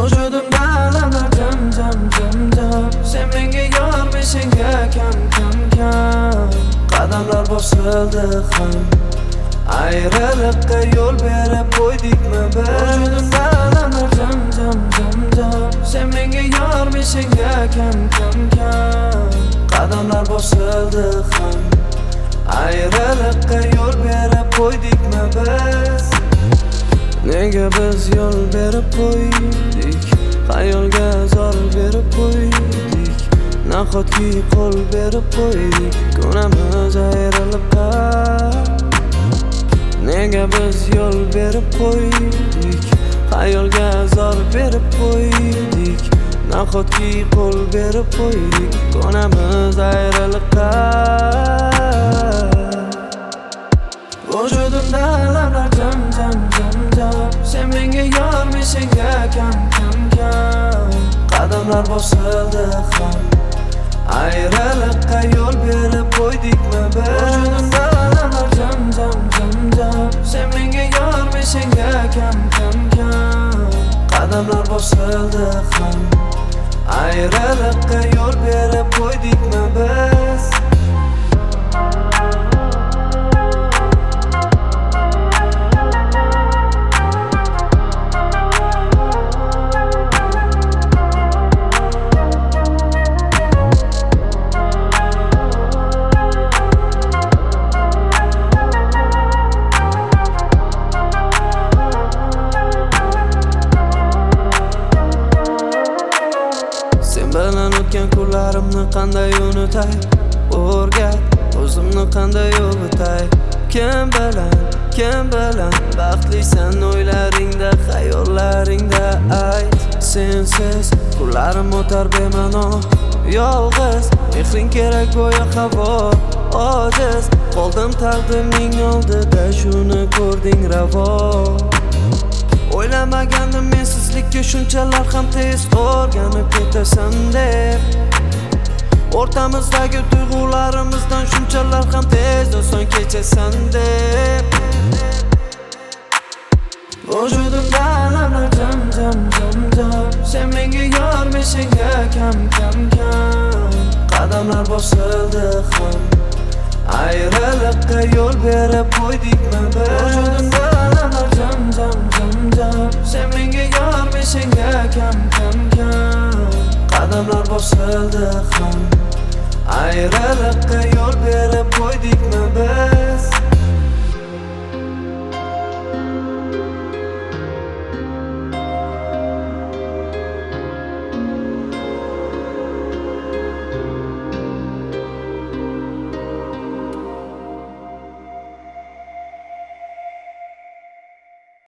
Vujudimda alamlar jam. Sen menga yor, men senga kam. Qadamlar bosildi ham, ayriliqqa yo'l berib qo'ydikmi biz? Vujudimda alamlar jam. Sen menga yor, men senga kam. Qadamlar bosildi ham, ayriliqqa yo'l berib qo'ydikmi biz? Nega biz yo'l berib qo'ydik? Xayolga zor berib qo'ydik. Nahotki qo'l berib qo'ydik ko'namiz ayriliqqa? Nega biz yo'l berib qo'ydik? Xayolga zor berib qo'ydik. Nahotki qo'l berib qo'ydik ko'namiz ayriliqqa? Vujudimda alamlar jam. Sen menga yor, men senga kam. Qadamlar bosildi ham, ayriliqqa yo'l berib qo'ydikmi biz? Vujudimda alamlar jam. Sen menga yor, men senga kam. Qadamlar bosildi ham, ayriliqqa yo'l berib qo'ydikmi biz? Bilan o'tgan kunlarimni qanday unutay? O'rgat, o'zimni qanday yo'g'itay? Kim bilan baxtlisan o'ylaringda, xayollaringda ayt. Sensiz kunlarim o'tar bema'no, yolg'iz. Mehring kerak go'yo havo, ojiz. Qoldim taqdirimning oldida, shuni ko'rding ravo. O'ylamagandim mensizlikka shunchalar ham tez o'rganib ketasan deb. O'rtamizdagi tuyg'ularimizdan shunchalar ham tez oson kechasan deb. Vujudimda alamlar jam. Sen menga yor, men senga kam. Qadamlar bosildi ham, ayriliqqa yo'l berib qo'ydikmi biz? Vujudimda alamlar jam. Sen menga yor, men senga kam. Qadamlar bosildi ham, ayriliqqa yo'l berib qo'ydikmi